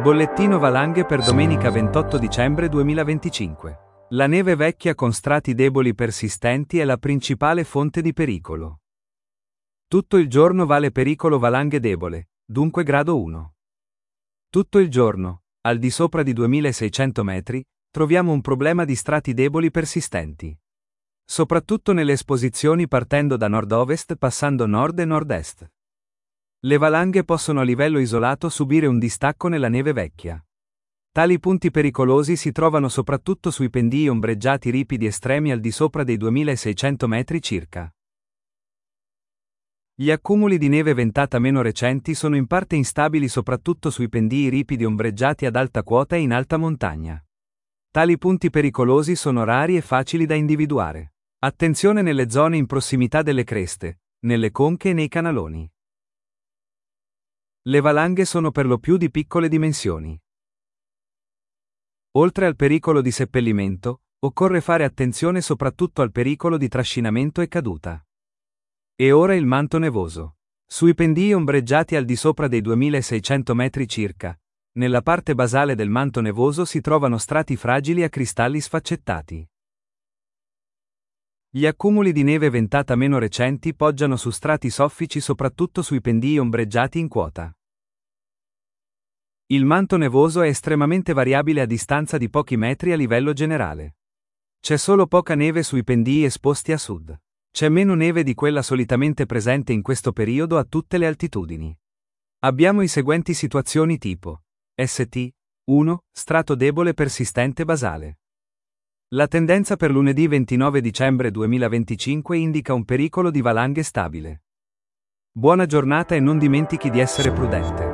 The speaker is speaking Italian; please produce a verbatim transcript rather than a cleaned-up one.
Bollettino valanghe per domenica ventotto dicembre duemilaventicinque. La neve vecchia con strati deboli persistenti è la principale fonte di pericolo. Tutto il giorno vale pericolo valanghe debole, dunque grado uno. Tutto il giorno, al di sopra di duemilaseicento metri, troviamo un problema di strati deboli persistenti. Soprattutto nelle esposizioni partendo da nord-ovest passando nord e nord-est. Le valanghe possono a livello isolato subire un distacco nella neve vecchia. Tali punti pericolosi si trovano soprattutto sui pendii ombreggiati ripidi estremi al di sopra dei duemilaseicento metri circa. Gli accumuli di neve ventata meno recenti sono in parte instabili soprattutto sui pendii ripidi ombreggiati ad alta quota e in alta montagna. Tali punti pericolosi sono rari e facili da individuare. Attenzione nelle zone in prossimità delle creste, nelle conche e nei canaloni. Le valanghe sono per lo più di piccole dimensioni. Oltre al pericolo di seppellimento, occorre fare attenzione soprattutto al pericolo di trascinamento e caduta. E ora il manto nevoso. Sui pendii ombreggiati al di sopra dei duemilaseicento metri circa, nella parte basale del manto nevoso si trovano strati fragili a cristalli sfaccettati. Gli accumuli di neve ventata meno recenti poggiano su strati soffici soprattutto sui pendii ombreggiati in quota. Il manto nevoso è estremamente variabile a distanza di pochi metri a livello generale. C'è solo poca neve sui pendii esposti a sud. C'è meno neve di quella solitamente presente in questo periodo a tutte le altitudini. Abbiamo i seguenti situazioni tipo S T uno. Strato debole persistente basale. La tendenza per lunedì ventinove dicembre duemilaventicinque indica un pericolo di valanghe stabile. Buona giornata e non dimentichi di essere prudente.